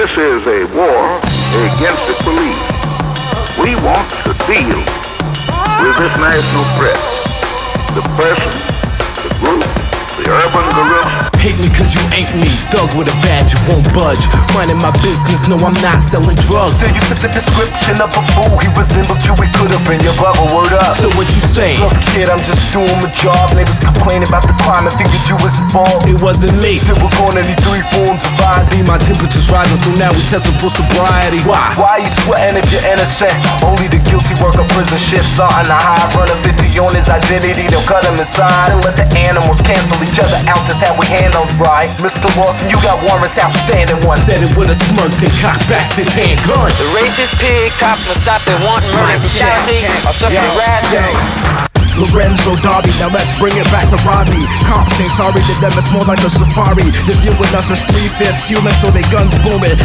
This is a war against the police. We want to deal with this national threat. The person, the group, the urban guerrilla. Hate me cause you ain't me, thug with a badge, you won't budge. Minding my business, no I'm not selling drugs. So you fit the description of a fool, he resembled you, it could've been your brother, word up. So what you say? Look kid, I'm just doing my job. Neighbors complaining about the crime and figured you was involved. It wasn't me. Still we're gonna need 3 forms of ID. My temperature's rising, so now we testing for sobriety. Why? Why you sweating if you're innocent? Only the guilty work of prison shit. Starting a high run of 50 on his identity. They'll cut him inside and let the animals cancel each other out. That's how we handled right. Mr. Lawson, you got warrants, outstanding one. Said it with a smirk, then cock back this handgun. The racist pig cops must stop their wanton murder brutality or suffer wrath. Lorenzo Darby, now let's bring it back to Rodney. Cops ain't sorry to them, it's more like a safari. They're viewing us as 3/5 human, so they guns booming.